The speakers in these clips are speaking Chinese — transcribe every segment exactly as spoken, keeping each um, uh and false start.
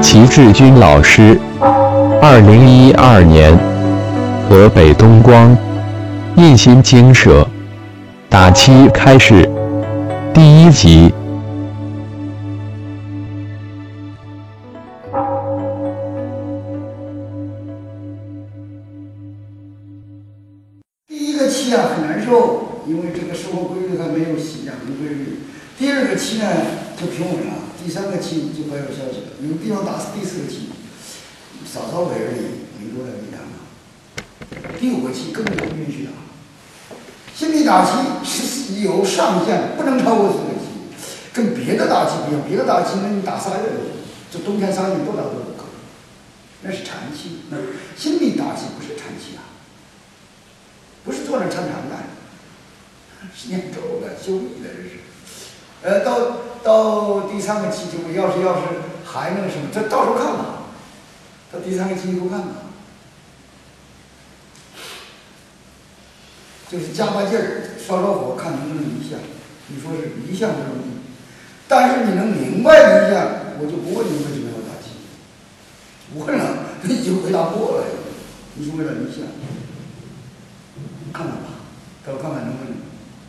齐志军老师，二零一二年，河北东光，印心经社，打七开始，第一集。 第一个期啊很难受，因为这个生活规律还没有养成规律。第二个期呢就平稳了，第三个期就没有消息了。有的地方打第四个期，稍稍微而已，没多大力量了。第五个期根本就不允许打。心理打期是有上限，不能超过四个期。跟别的打期不一样，别的打期呢你打仨月都行，就冬天仨月都打都可以，那是禅期。那心理打期不是禅期啊。不是坐那参禅的，是念咒的、修理的，这是。呃，到到第三个期就要是要是还那个什么，这到时候看吧。到第三个期以后看吧。就是加把劲儿，烧烧火，看能不能离相。你说是离相不容易，但是你能明白离相，我就不问你为什么要打气。问了，你已经回答过了，你是为了离相。看看吧，到时候看看能不能。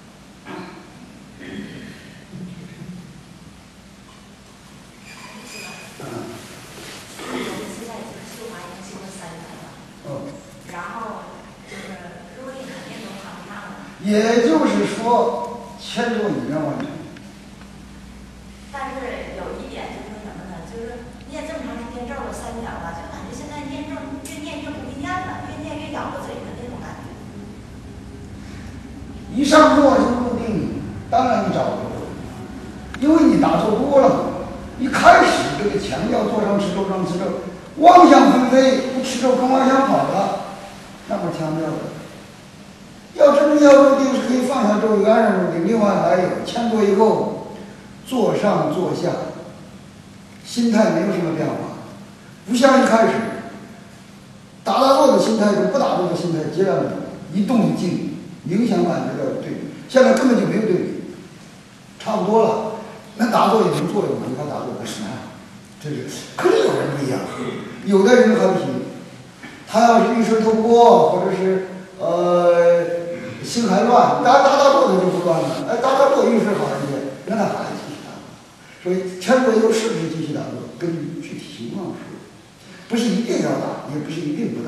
嗯。 我们现在这个修法已经修了三年了。嗯。然后就是如果你肯定都谈不上了。 也就是说，签注你要完成。 但是有一点就是什么呢？就是念这么长时间咒了三年了，就感觉现在念咒越念越不会念了，越念越咬着嘴的那种感觉。 一上座就入定，当然你找不着，因为你打坐多了。一开始这个强调坐上持咒上持咒，妄想纷飞，不持咒跟妄想跑了，那么强调的。要真正要入定是可以放下咒语安然入定。另外还有签过以后，坐上坐下，心态没有什么变化，不像一开始打打坐的心态跟不打坐的心态截然不同，一动一静。影响感觉到对比，现在根本就没有对比，差不多了。那打坐也能作用吗？你看打坐干什么呀？这是，可是有人不一样，有的人还不行，他要是遇事透不过，或者是呃心还乱，打打打坐他就不乱了。哎，打打坐遇事好一点，那他还继续打坐。所以签过以后是不是继续打坐，根据具体情况说，不是一定要打，也不是一定不打。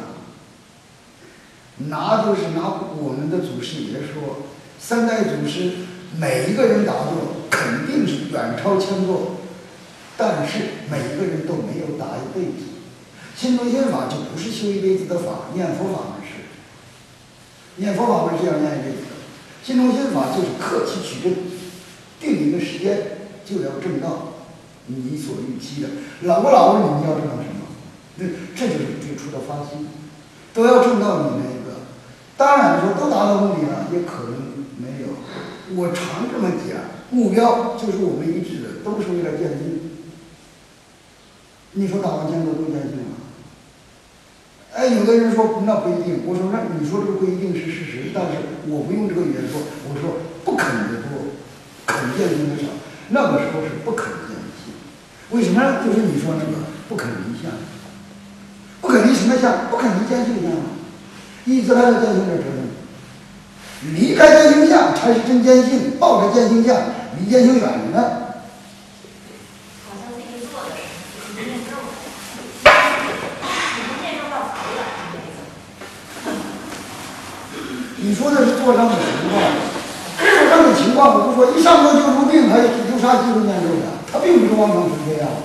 拿就是拿我们的祖师爷说，三代祖师每一个人打坐肯定是远超千座，但是每一个人都没有打一辈子。心中心法就不是修一辈子的法，念佛法门是，念佛法门是要念一辈子的。心中心法就是克期取证，定一个时间就要证到你所预期的。老不老了你要证到什么？那这就是最初的发心，都要证到你那个。当然说都达到目的了，也可能没有。我常这么讲，目标就是我们一致的，都是为了见性。你说打完枪都都见性了？哎，有的人说那不一定，我说那你说这个不一定是事实，但是我不用这个语言说，我说不肯的多，肯见性的少，那个时候是不肯见性。为什么呢？就是你说那个不肯离相，不肯离什么相？不肯离见性相啊。一直来到见性的责任，离开见性相才是真见性，抱着见性相离见性远着呢。 好像那个做的是念咒的，你念咒到头了， 你说的是坐上的情况，坐上的情况我不说，一上座就入定，还有有啥机会念咒的？他并不是妄想纷飞啊。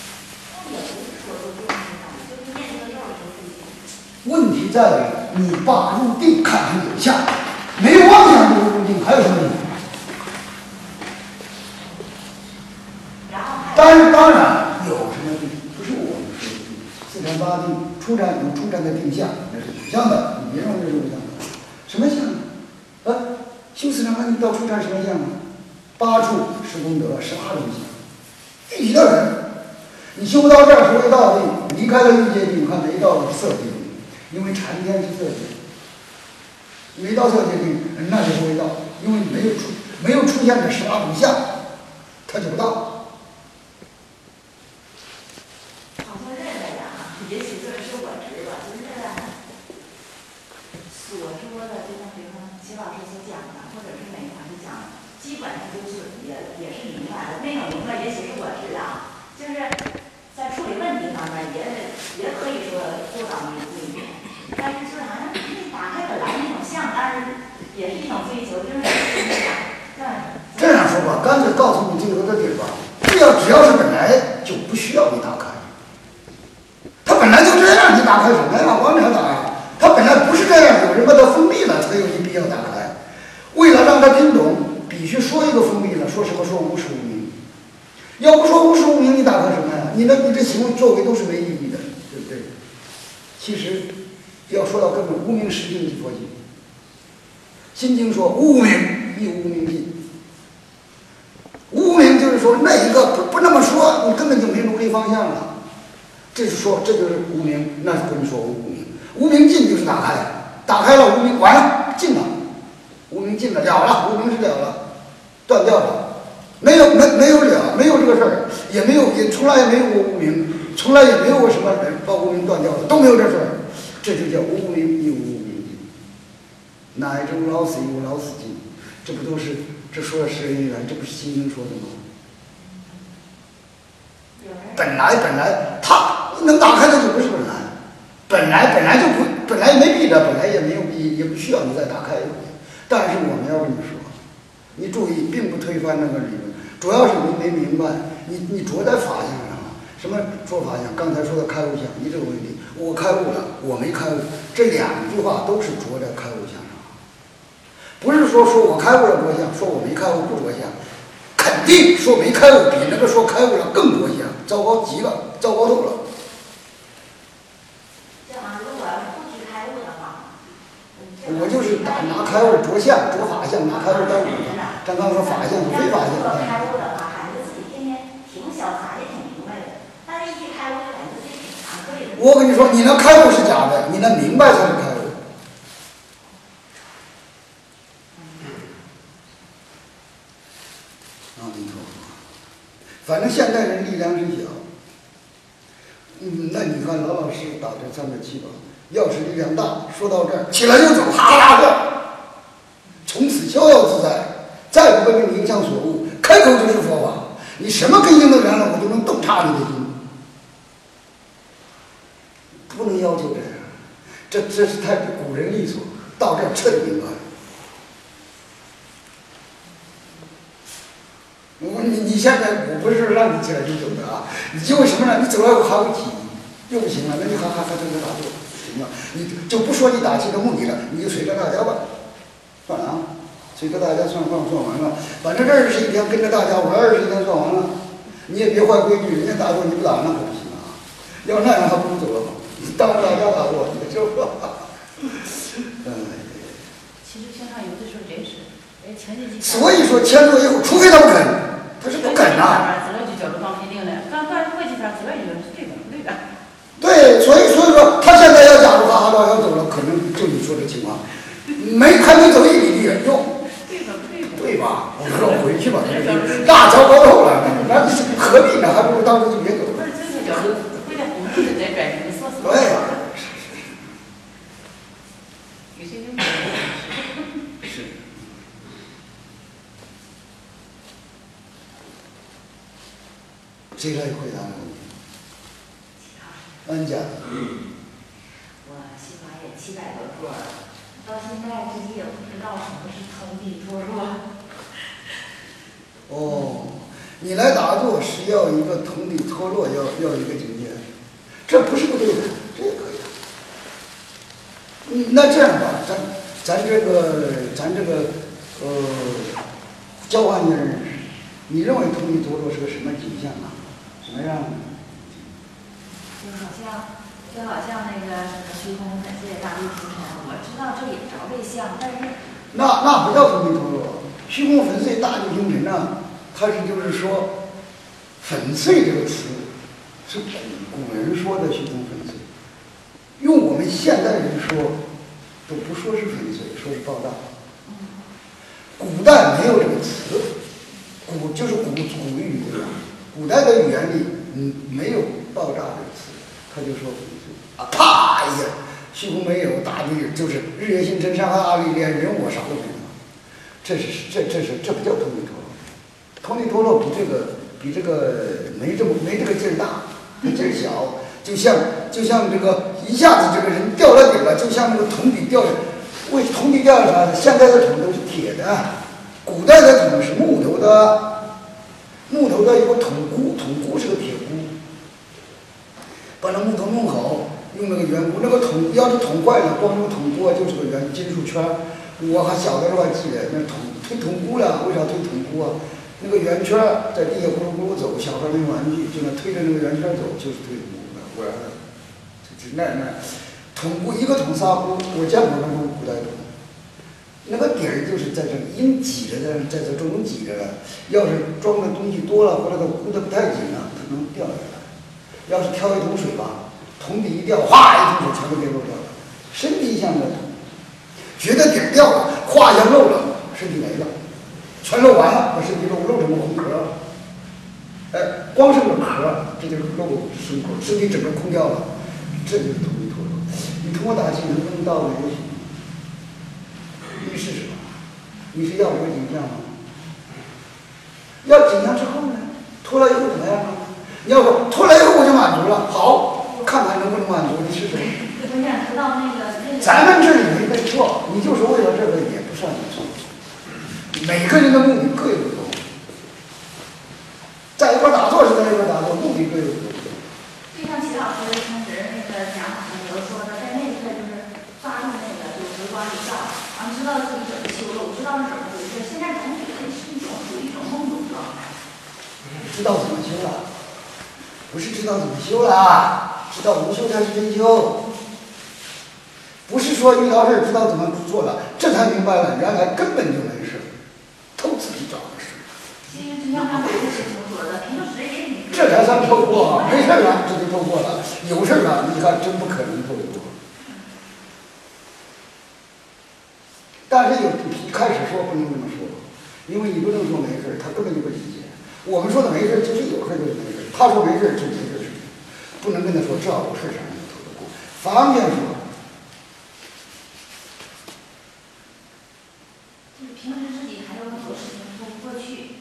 问题在于你把入定看成有相，没有妄想就入定，还有什么问题？但是当然有什么定，不是我们说的定，四禅八定，初禅有初禅的定相，那是有相的，你别认为是有相的。什么相？啊，修四禅八定到初禅什么相啊？八处十功德，十八种相。具体的人，你修到这儿是为道定，离开了欲界定，看没到色定。因为禅天是色界，没到色界定，那就不会到，因为没有出没有出现这十八种相，他就不到。 好像基本上就是也也是明白了，那种明白也许是我知道，就是在处理问题方面也也可以说做到明明白，但是就是好像打开本来那种像，但是也是一种追求，就是对。 这样说吧，干脆告诉你这个的点吧，只要只要是本来就不需要你打开，它本来就这样，你打开什么呀？往哪打呀？它本来不是这样，有人把它封闭了，才有你必要打开。为了让他听懂，必须说一个封闭了，说什么说无实无名。要不说无实无名，你打开什么呀？你的你这行为作为都是没意义的，对不对？其实要说到根本，无名实境即佛性。心经说无名亦无名尽。无名就是说那一个不不那么说，你根本就没努力方向了。这是说这就是无名，那是不能说无名。无名尽就是打开，打开了无名完了尽了。无名尽了，了了，无名是了了，断掉了，没有没没有了，没有这个事儿，也没有也从来也没有过无名，从来也没有过什么人把无名断掉了，都没有这事儿，这就叫无名亦无名尽，乃至无老死亦无老死尽，这不都是这说的是因缘，这不是心经说的吗？本来本来他能打开的就不是本来，本来本来就不本来也没必的，本来也没有必也不需要你再打开。但是我们要这么说，你注意，并不推翻那个理论，主要是你没明白，你你着在法相上了。什么说法相？刚才说的开悟相，以这个为例，我开悟了，我没开悟，这两句话都是着在开悟相上，不是说说我开悟了着相，说我没开悟不着相，肯定说没开悟比那个说开悟了更着相，糟糕极了，糟糕透了。我就是拿拿开悟着相着法相，拿开悟当主相。咱刚说法相非法相。 如果开悟的话，孩子自己天天挺潇洒，也挺明白的。但是一开悟就感觉自己挺惭愧的。 我跟你说，你能开悟是假的，你能明白才是开悟。阿弥陀佛。反正现代人力量是小。嗯，那你看老老实实打这三个七吧。要是力量大，说到这儿起来就走，哈啦的，从此逍遥自在，再不被名相所误，开口就是佛法。你什么根性都燃了，我都能洞察你的心。不能要求这样，这这是太古人利索，到这儿彻底明白。我你你现在我不是让你起来就走的啊，你因为什么呢？你走了我还会起，又不行了，那你还还还在这打坐。你就不说你打气的目的了，你就随着大家吧，算了啊，随着大家算算算完了，反正这二十一天跟着大家玩，二十一天算完了，你也别坏规矩，人家打坐你不打那可不行啊，要那样还不如走了好，当着大家打坐，你说吧。嗯。 其实经常有的时候真是，哎，前几天。 所以说签了以后，除非他不肯，他是不肯呐。 自个就叫着放肯定的，刚刚过几天自个就这个对的。 对，所以所以说他现在要假如哈哈到要走了，可能就你说的情况，没还没走一里地远用，对吧？我说回去吧，那糟糕透了，那何必呢？还不如当时就别走了。 不是，这个叫回来公司再转这个锁匙。 对。 有些人是。谁来回答这个问题？安家。 我起码也七百多桌了，到现在自己也不知道什么是通地脱落。 哦，你来打坐是要一个通地脱落，要要一个境界，这不是不对的，这也可以。嗯，那这样吧，咱咱这个咱这个呃交换一下认识，你认为通地脱落是个什么景象啊？什么样的？ 就好像就好像那个什么虚空粉碎大地浮沉，我知道这也着这相，但是那那不叫通地脱落，虚空粉碎大地平沉呢，它是就是说粉碎这个词是古古人说的虚空粉碎，用我们现代人说都不说是粉碎，说是爆炸。古代没有这个词，古就是古古语对吧？古代的语言里嗯没有爆炸这个词。他就说啊，啪一下，虚空没有，大地就是日月星辰山河大地，连人我啥都没有。 这是这这是这不叫通体脱落，通体脱落比这个比这个没这么没这个劲儿大，它劲儿小，就像就像这个一下子这个人掉了底了，就像那个桶底掉下，为桶底掉下来的，现在的桶都是铁的，古代的桶是木头的，木头的有个桶箍，桶箍是个铁箍，把那木头弄好，用那个圆箍，那个桶要是桶坏了，光用桶箍就是个圆金属圈。我还小的时候还记得，那桶推桶箍了，为啥推桶箍啊？那个圆圈在地下咕噜咕噜走，小孩那玩具就那推着那个圆圈走，就是推桶箍的。我这那那桶箍一个桶仨箍，我见过那种古代桶，那个底儿就是在这硬挤着的，在这中挤着的。要是装的东西多了，或者它箍得不太紧了，它能掉下来。要是挑一桶水吧，桶底一掉，哗，一桶水全都给漏掉了。身体像个桶。觉得底儿掉了，胯下漏了，身体没了，全漏完了，把身体漏漏成个空壳，哎，光剩个壳，这就是漏胸口，身体整个空掉了，这就是通体脱落。你通过打气能不能到那个？你试试吧，你是要这个景象吗？要景象之后呢？脱了以后怎么样呢？你要说脱了以后我就满足了，好，看看能不能满足，你试试。 我想知道那个那个。 咱们这里没对错，你就是为了这个也不算你错。每个人的目的各有不同，在一块打坐是在一块打坐，目的各有不同。 就像齐老师平时那个讲法上，比如说的，在那一刻就是抓住那个，就回光一照，然后知道自己怎么修了，我知道是怎么回事。现在总觉得是一种属于一种懵懂状态。 知道怎么修了，不是知道怎么修了，知道无修才是真修。不是说遇到事知道怎么做了，这才明白了，原来根本就没事，都自己找的事。 其实就像他每个事情说的，平时也挺。 这才算透过，没事了这就透过了，有事了你看真不可能透过。但是有一开始说不能这么说，因为你不能说没事，他根本就不理解。我们说的没事就是有事就是没事，他说没事就没事，不能跟他说这有事啥能透得过，方便说。 平时自己还有很多事情说不过去，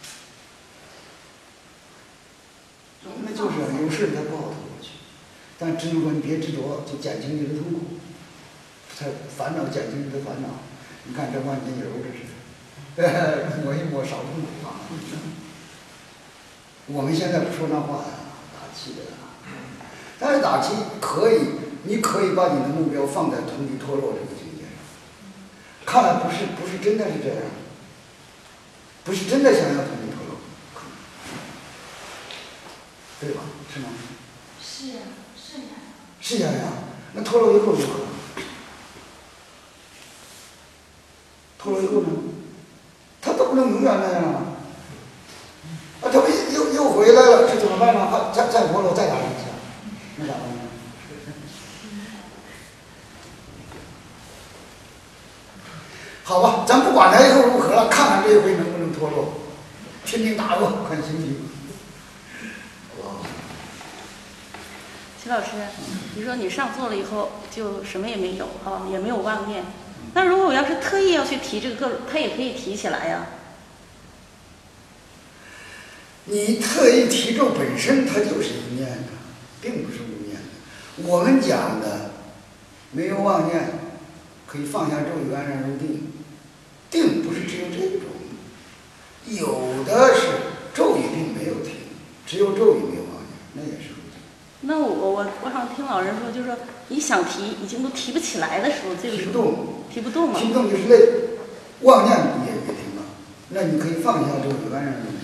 那就是有事他不好透过去，但只能说你别执着，就减轻你的痛苦，才烦恼减轻你的烦恼。你看这万金油这是，抹一抹少痛苦啊。我们现在不说那话呀，打气的，但是打气可以，你可以把你的目标放在通体脱落这个境界上。看来不是不是真的是这样，不是真的想要通体脱落，对吧？是吗？ 是呀，是呀。 是呀呀，那脱落以后如何？脱落以后呢？他都不能永远那样啊！啊，他不又又回来了，这怎么办呢？还再再脱落再打一下，那咋办呢？好吧，咱不管他以后如何了，看看这一回能不能脱落，拼命打落，看行不行？ 齐老师，你说你上座了以后就什么也没有啊，也没有妄念。那如果我要是特意要去提这个个，他也可以提起来呀。 你特意提咒本身它就是一念的，并不是无念的。我们讲的没有妄念，可以放下咒语安然入定。定不是只有这种，有的是咒语并没有停，只有咒语没有妄念，那也是入定。 那我我我好像听老人说，就是说你想提，已经都提不起来的时候，这个时候提不动， 提不动了。 提不动就是累，妄念也也停了，那你可以放下咒语安然入定。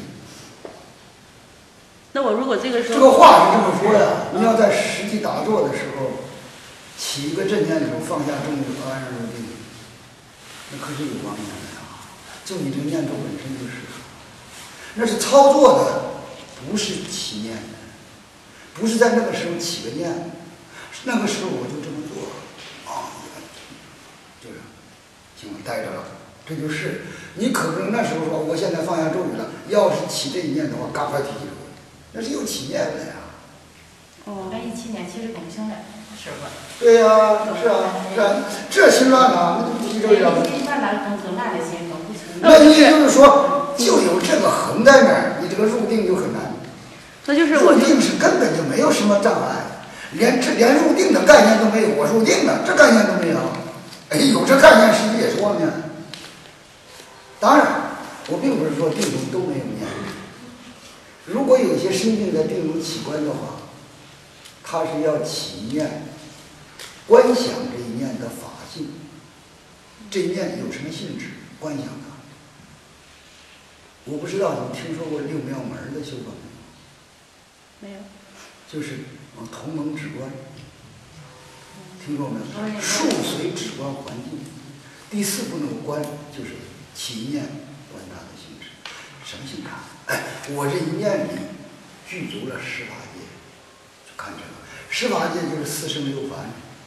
那我如果这个时候， 这个话是这么说呀，你要在实际打坐的时候，起一个正念头，放下正念头，安然入定，那可是有妄念的呀。就你这个念头本身就是，那是操作的，不是起念的，不是在那个时候起个念，那个时候我就这么做，啊，就是行了，待着了，这就是你可不能那时候说我现在放下咒语了，要是起这一念的话，赶快提起来。那是有起念的呀。 哦， 那一七年其实懂清了，是吧？ 对呀、啊，是啊，是啊，这心乱了，那就不提这个了。 一般来懂懂烂的心，懂不清那也就是说，就有这个横在那儿，你这个入定就很难。 那就是我入定是根本就没有什么障碍，连这连入定的概念都没有。我入定了，这概念都没有。哎，有这概念，实际也是妄念。当然，我并不是说定中都没有念。如果有些生病在定中起观的话，他是要起一念，观想这一念的法性。这一念有什么性质？观想它。我不知道你听说过六妙门的修法没有？ 没有。 就是嗯同盟止观，听过没有？数随止观环境。第四步那个观就是起一念观它的性质，什么性质？哎，我这一念里具足了十法界，就看这个十法界就是四生六凡，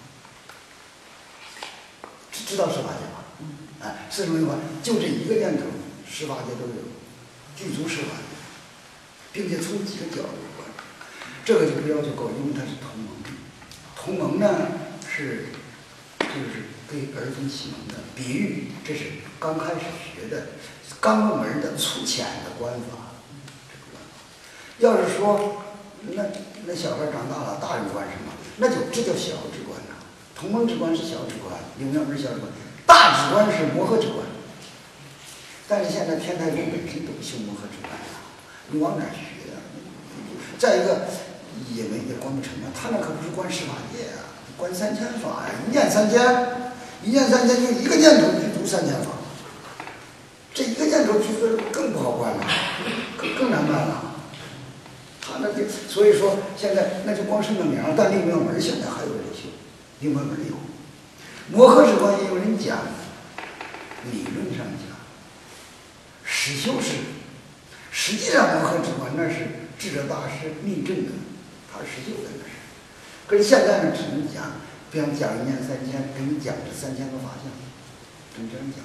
知道十法界吧？哎，四生六凡就这一个念头，十法界都有，具足十法界，并且从几个角度观，这个就不要求高，因为它是同盟。同盟呢是就是对儿童启蒙的比喻，这是刚开始学的刚入门的粗浅的观法。这个观法，要是说那那小孩长大了，大人观什么？那就这叫小直观呐。同盟直观是小直观，六妙门小直观，大直观是摩诃直观。但是现在天台宗本身都不修摩诃直观呀，你往哪学呀？再一个也没也观不成啊，他那可不是观十法界啊，观三千法呀，一念三千，一念三千就一个念头具足三千法，这一个念头具足更不好观了，更更难办了。他那就所以说现在那就光是那名儿，但六妙门现在还有人修，六妙门有，摩诃直观也有人讲，理论上讲，实修是，实际上摩诃直观那是智者大师立证的，他实修的那是。可是现在呢，只能讲，比方讲一念三千，给你讲这三千个法相，只能这样讲。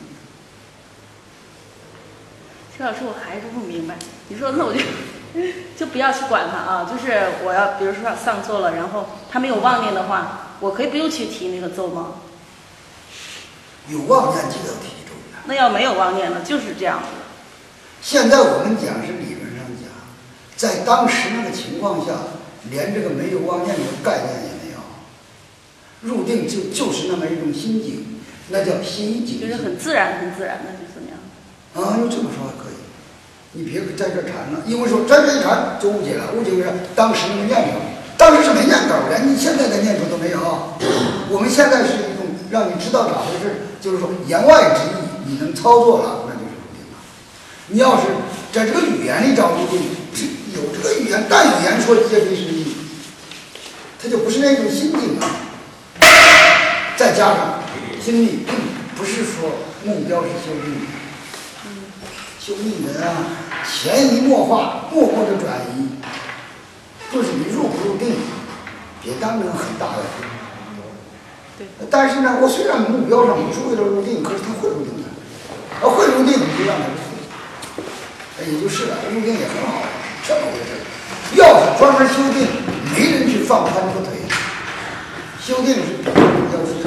徐老师，我还是不明白。你说那我就就不要去管他啊，就是我要比如说上座了，然后他没有妄念的话，我可以不用去提那个咒吗？ 有妄念就要提咒的。 那要没有妄念呢，就是这样子。 现在我们讲是理论上讲，在当时那个情况下，连这个没有妄念的概念也没有，入定就就是那么一种心境，那叫心境， 就是很自然很自然的，就是那样。 啊，你这么说还可以。你别在这缠了，因为说在这一缠就误解了，误解为啥？当时那个念头，当时是没念头的，你现在的念头都没有。我们现在是一种让你知道咋回事，就是说言外之意你能操作了，那就是入定了。你要是在这个语言里找入定，有这个语言，但语言说皆非是意，它就不是那种心境啊。再加上心力，并不是说目标是修定。修密门啊，潜移默化，默默的转移，就是你入不入定，别当成很大的事。 对。 但是呢，我虽然目标上不是为了入定，可是他会入定的，啊，会入定你就让他入定，哎，也就是了，入定也很好，这么回事。要是专门修定，没人去放宽这个腿，修定是要求，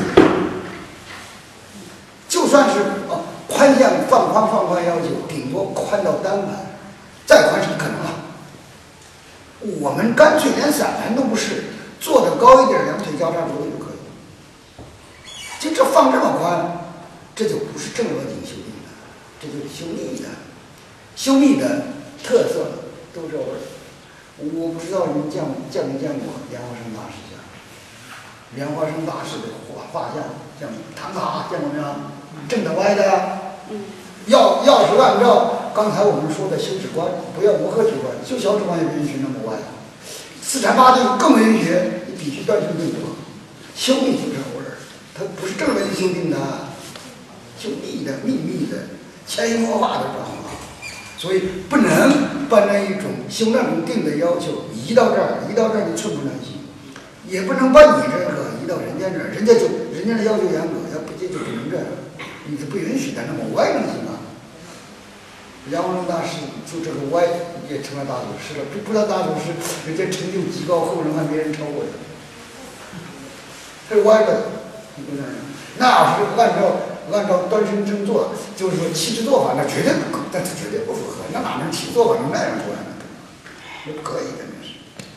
就算是哦。宽向放宽放宽要求，顶多宽到单盘，再宽是不可能了。我们干脆连散盘都不是，做的高一点，两腿交叉着地就可以。就这放这么宽，这就不是正额颈修定的，这就是修密的。修密的特色都这味儿。我不知道你们见见没见过莲花生大师像？莲花生大师的画画像，像唐卡见过没有？正的歪的呀。要要是按照刚才我们说的修止观，不要摩诃止观，修小止观也不允许那么歪，四禅八定更不允许，你必须断修定德。修密就这味儿，它不是正人修定的，修密的、秘密的、潜移默化的转化，所以不能把那一种修那种定的要求移到这儿，移到这儿你寸步难行，也不能把你这个移到人家这儿，人家就人家的要求严格，要不这就不能这样。你是不允许的，那么歪能行啊？梁文龙大师就这个歪也成了大祖师了，不不到大祖师，人家成就极高，后人还没人超过他。他是歪的，你不能。那要是按照按照端身正坐，就是说气质做法，那绝对不，那绝对不符合，那哪能气质做法能那样做呀？那不可以的，那是。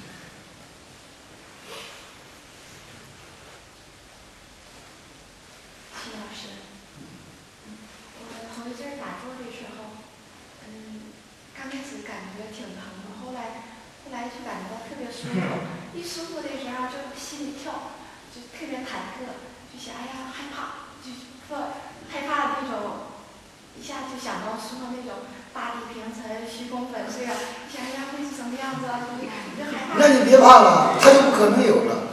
徐老师，我头一阵儿打坐的时候，嗯，刚开始感觉挺疼的，后来后来就感觉到特别舒服，一舒服的时候就心里跳，就特别忐忑，就想哎呀害怕，就说害怕那种，一下就想到书上那种大地平层、虚空粉碎啊，想哎呀会是什么样子啊，就就害怕。 那你别怕了，他就不可能有了。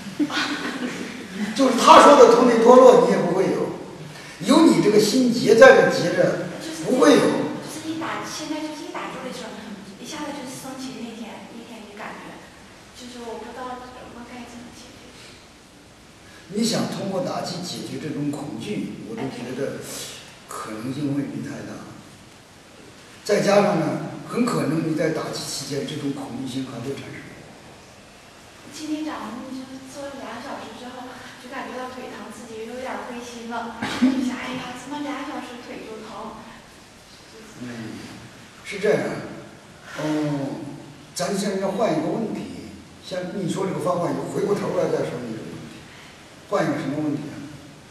就是他说的同理脱落，你也不会有，有你这个心结在这结着，不会有。 就是一打，现在就是一打坐的时候，一下子就是升起那天那天的感觉，就是我不知道怎么该怎么解决。 你想通过打击解决这种恐惧，我都觉得可能性未必太大。再加上呢，很可能你在打击期间，这种恐惧性还会产生。 今天早上就做了俩小时之后，就感觉到腿疼，自己有点灰心了，就想哎呀，怎么俩小时腿就疼？ 嗯，是这样。嗯，咱现在换一个问题，像你说这个方法，你回过头来再说你这个问题，换一个什么问题啊？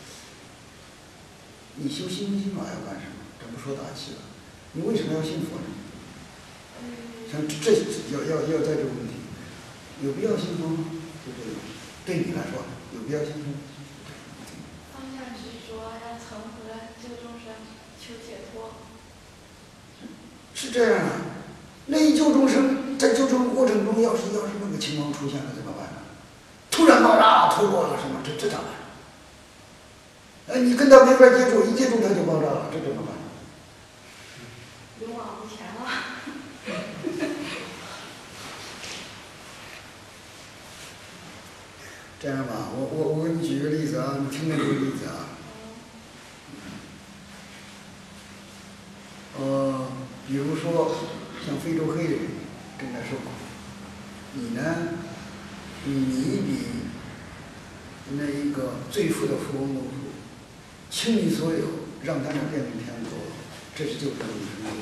你修心经心法要干什么？这不说打气了，你为什么要信佛呢？像这这要要要在这个问题，有必要信佛吗？就这个，对你来说有必要信佛？ 方向执着，让成佛救众生，求解脱。 是这样啊，那一救众生，在救众过程中，要是要是那个情况出现了怎么办呢？突然爆炸脱落了什么？这这咋办？哎，你跟他没法接触，一接触他就爆炸了，这怎么办？ 勇往无前了。 这样吧，我我我给你举个例子啊，你听听这个例子啊。呃，比如说像非洲黑人正在受苦，你呢，你比那一个最富的富翁都富，倾你所有，让他们变成天国，这是救赎众生的。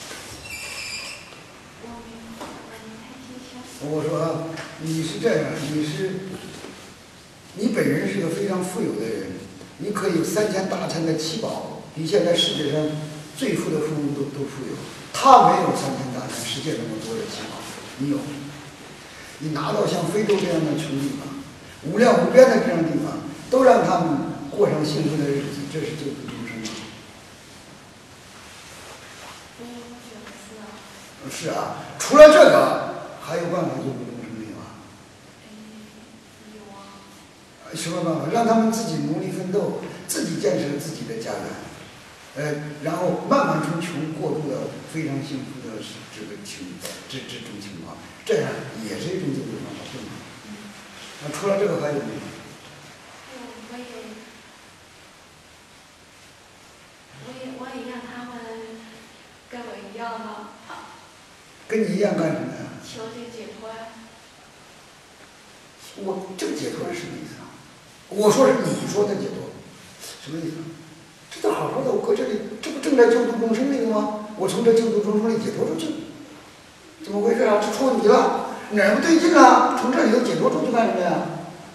我明白了，你太精确。 我说啊，你是这样，你是，你本人是个非常富有的人，你可以有三千大千的七宝，比现在世界上最富的富翁都都富有。他没有三千大千世界那么多的七宝，你有。你拿到像非洲这样的穷地方，无量无边的这样的地方，都让他们过上幸福的日子，这是救赎众生吗？ 我觉得是啊。 是啊，除了这个，还有办法救赎众生没有啊？ 有啊。 什么办法？让他们自己努力奋斗，自己建设自己的家园，呃，然后慢慢从穷过渡到非常幸福的这个情这这种情况，这样也是一种救赎方法，对吗？那除了这个还有没有？ 我也，我也，我也让他们跟我一样的， 跟你一样干什么呀？ 求这解脱。 我这个解脱是什么意思啊？我说是你说的解脱，什么意思啊？这都好好的，我搁这里，这不正在救度众生里吗？我从这救度众生里解脱出去，怎么回事啊？这出问题了，哪儿不对劲啊？从这里头解脱出去干什么呀？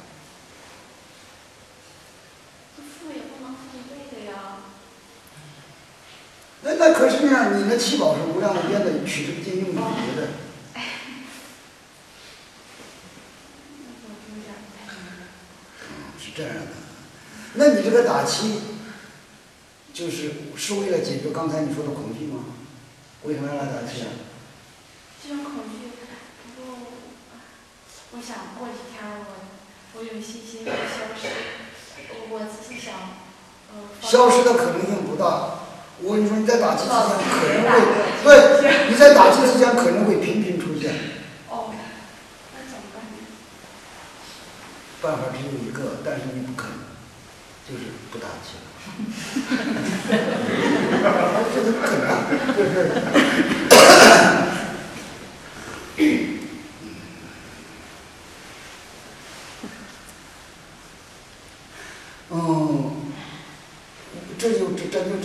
富也不能富一辈子呀。 那那可是呢，你那七宝是无量无边的，取之不尽，用之不竭的。是这样的，那你这个打七，就是是为了解决刚才你说的恐惧吗？为什么要来打七啊？ 这种恐惧，不过我想过几天我我有信心会消失，我只是想，呃。 消失的可能性不大。我跟你说，你在打击之前可能会，对，你在打击之前可能会频频出现。 哦，那怎么办呢？ 办法只有一个，但是你不肯，就是不打气了。这怎么可能？就是。嗯，这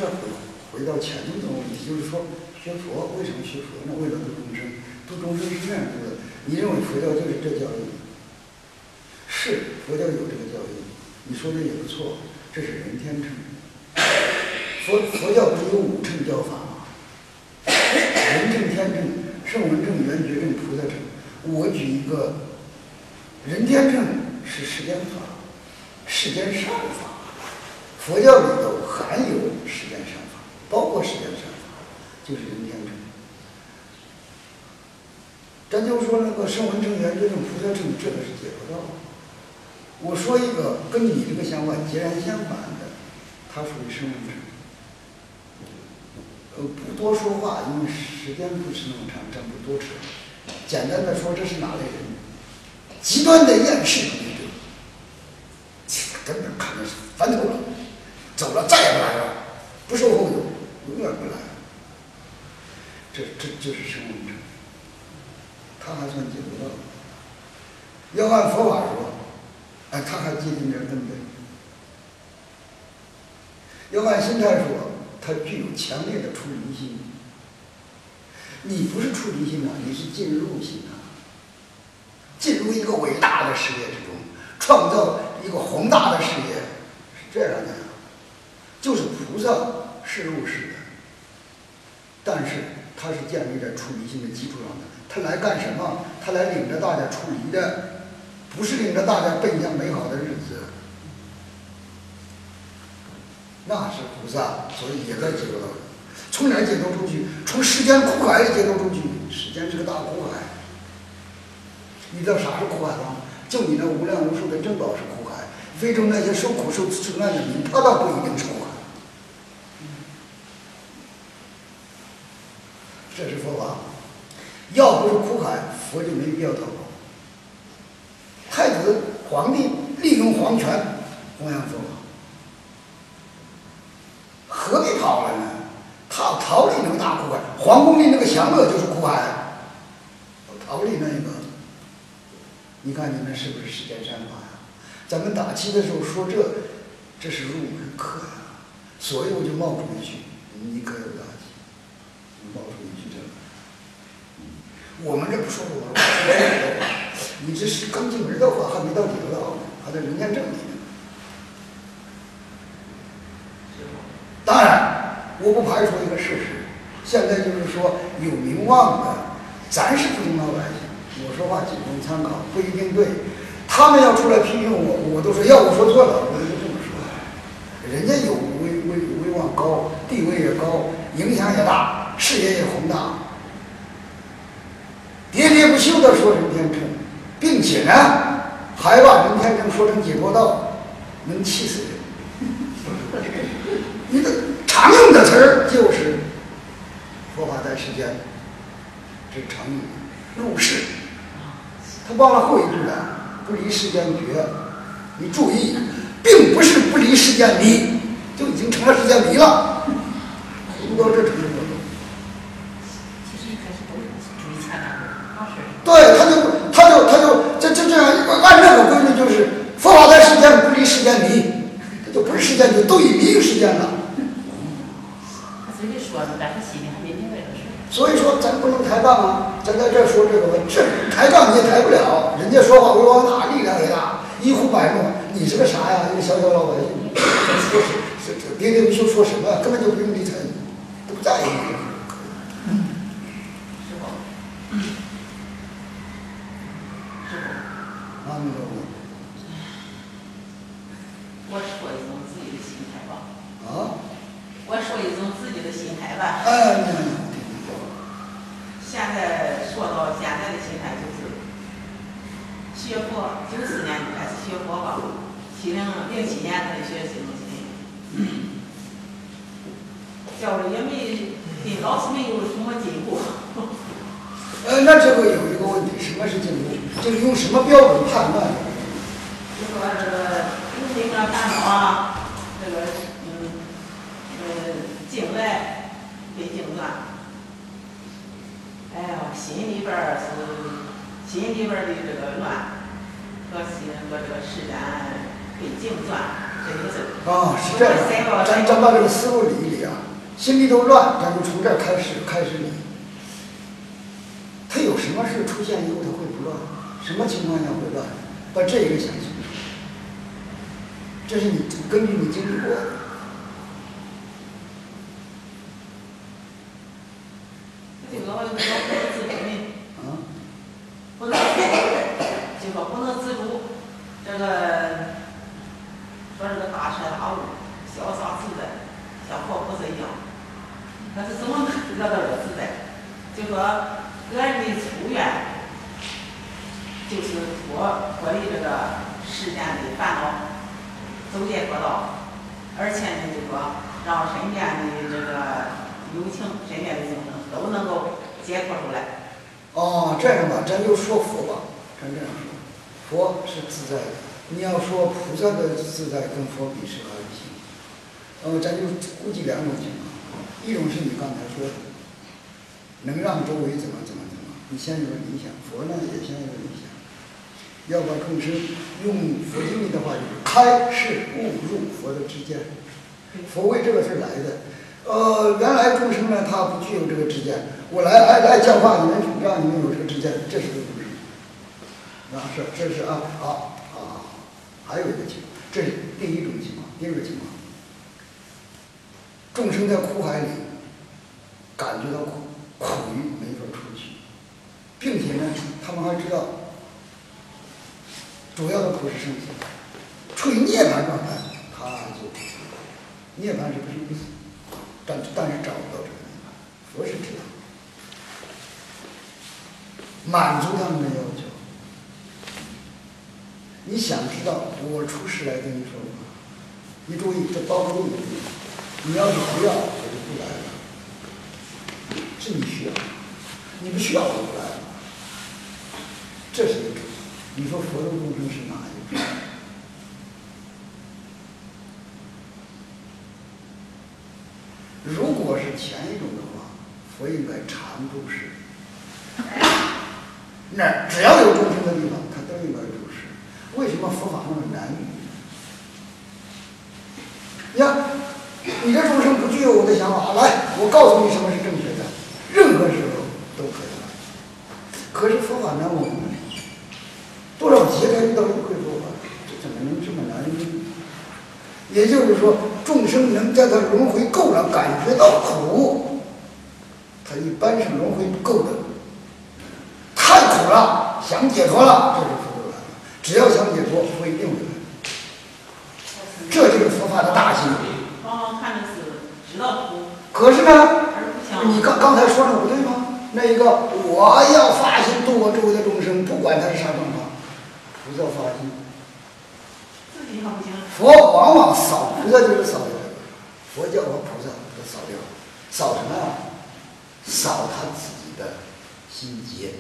回回到前面一种问题，就是说学佛为什么学佛呢？为了度众生，度众生是这样度的。你认为佛教就是这教义？是，佛教有这个教义，你说的也不错，这是人天乘。佛佛教不是有五乘教法吗？人乘、天乘、声闻乘、缘觉乘、菩萨乘。我举一个，人天乘是世间法，世间善法。佛教里头含有世间善法，包括世间善法，就是人天乘。咱就说那个声闻乘、缘觉乘、菩萨乘，这个是解不到。我说一个跟你这个想法截然相反的，它属于声闻乘。呃，不多说话，因为时间不是那么长，咱不多扯。简单的说，这是哪类人？极端的厌世主义者，根本看的是烦透了，走了再也不来了，不受后有，永远不来了。这这就是声闻乘，他还算解不到。要按佛法说，哎，他还接近点根本。要按心态说，他具有强烈的出离心。你不是出离心啊，你是进入心啊，进入一个伟大的事业之中，创造一个宏大的事业，是这样的呀。就是菩萨是入世的，但是他是建立在出离心的基础上的。他来干什么？他来领着大家出离的，不是领着大家奔向美好的日子。那是菩萨，所以也在解脱道里。从哪儿解脱出去？从时间苦海里解脱出去。时间是个大苦海，你知道啥是苦海吗？就你那无量无数的珍宝是苦海，非洲那些受苦受受难的民，他倒不一定是苦海。这是佛法。要不是苦海，佛就没必要逃跑。太子皇帝利用皇权弘扬佛法，何必跑了呢？他逃离那个大苦海，皇宫里那个享乐就是苦海，逃离那个。你看你们是不是世间善法呀？咱们打七的时候说这，这是入门课呀，所以我就冒出一句：你可有打七？你冒出一句这个。我们这不说我们说的话，你这是刚进门的话，还没到里头的，还在人间正里呢。当然，我不排除一个事实，现在就是说有名望的，咱是普通老百姓，我说话仅供参考，不一定对。他们要出来批评我，我都说要我说错了，我就这么说。人家有威威威望高，地位也高，影响也大，事业也宏大。喋喋不休地说人天乘，并且呢，还把人天乘说成解脱道，能气死人。你的常用的词儿就是佛法在世间，这是常用的。入世，他忘了后一句了，不离世间觉。你注意，并不是不离世间离，就已经成了世间离了。读到这程度了。 其实一开始都是注意恰当。 对，他就他就他就这这这样按这个规律，就是佛法在世间，不离世间离，他就不是世间，就都已离于世间了。 他嘴里说的，但是心里还没明白的事。 所以说，咱不能抬杠啊！咱在这说这个问题，抬杠你也抬不了。人家说话威望大，力量也大，一呼百诺。你是个啥呀？一个小小老百姓，说是是喋喋不休说什么？根本就不用理睬你，都不在意你。 是吧？ 阿弥陀佛。 我说一种自己的心态吧。 啊？ 我说一种自己的心态吧。 哎，你看， 现在说到现在的心态就是学佛，九四年就开始学佛吧，七零零七年开始学心中心，教育也没对老师没有什么进步。 呃，那这个有一个问题，什么是进步？就是用什么标准判断？ 就说这个有这个大脑啊，这个嗯呃静来被静断。哎呀，心里边儿是心里边儿的这个乱，和心和这个世间被静断，这啊，是这样。咱咱把这个思路理一理啊，心里头乱，咱就从这儿开始开始理。他有什么事出现以后他会不乱？什么情况下会乱？把这个想清楚。这是你根据你经历过的。 这个我就说不能自主呢， 啊， 不能自主，就说不能自主，这个说这个大彻大悟、潇洒自在，像佛菩萨一样。但是怎么得到这自在？就说俺的夙愿，就是脱脱离这个世间的烦恼，走解脱道，而且呢，就说让身边的这个有情、身边的众生都能够解脱出来。 哦，这样吧，咱就说佛吧，咱这样说，佛是自在的。你要说菩萨的自在跟佛比是何比性？呃，咱就估计两种情况，一种是你刚才说的，能让周围怎么怎么怎么，你先有理想，佛呢也先有理想，要把众生用佛经里的话就是开示悟入佛的之间，佛为这个事来的。呃，原来众生呢，他不具有这个知见，我来来来教化你们，让你们有这个知见，这是个众生。啊，是，这是啊啊啊，还有一个情况，这是第一种情况，第二个情况，众生在苦海里感觉到苦，苦于没法出去，并且呢，他们还知道主要的苦是生死，处于涅槃状态，他就涅槃是不生不死。但但是找不到这个涅槃，佛是知道，满足他们的要求。你想知道，我出世来跟你说的话，你注意，这包括你，你要是不要，我就不来了。是你需要，你不需要我就不来了。这是一种。你说佛的众生是哪一种？如果是前一种的话，佛应该常住世。那只要有众生的地方，他都应该住世。为什么佛法那么难语？你看，你这众生不具有我的想法，来，我告诉你什么是正确的，任何时候都可以来。可是佛法难我们，多少劫才遇到一回佛法，这怎么能这么难呢？也就是说，众生能在他轮回够了，感觉到苦，他一般是轮回不够的，太苦了，想解脱了，这是佛就来了。只要想解脱，佛一定会来。这就是佛法的大心。 往往看的是知道苦， 可是呢， 而不想你刚刚才说的不对吗？那一个我要发心度我周围的众生，不管他是啥状况，不叫发心。 自己还不行。 佛往往扫菩萨就是扫掉这个，佛教和菩萨都扫掉，扫什么呀？扫他自己的心结。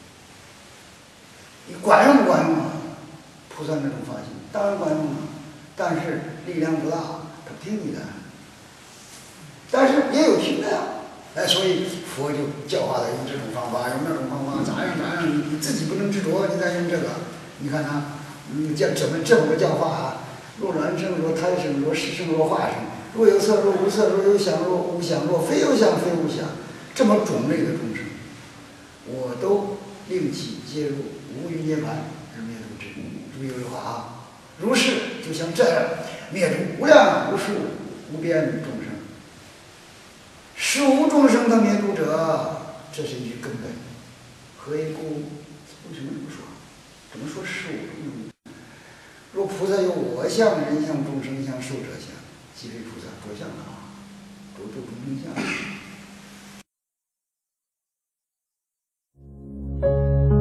你管用不管用啊？菩萨那种发心当然管用了，但是力量不大，他不听你的。但是也有听的呀，哎，所以佛就教化他用这种方法，用那种方法，咋样咋样，你自己不能执着，你再用这个，你看他，嗯，教怎么这么个教化啊？若卵生，若胎生，若湿生，若化生，若有色，若无色，若有想，若无想，若非有想，非无想，这么种类的众生，我都令其皆入无余涅槃而灭度之。注意这句话啊！如是，就像这样灭度无量无数无边众生。实无众生的灭度者，这是一句根本。何以故？为什么这么说？怎么说实无？若菩萨有我相、人相、众生相、寿者相，即为菩萨着相啊，着住众生相。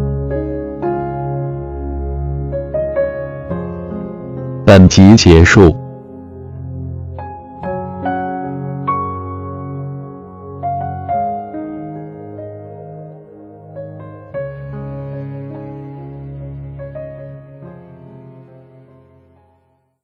本集结束，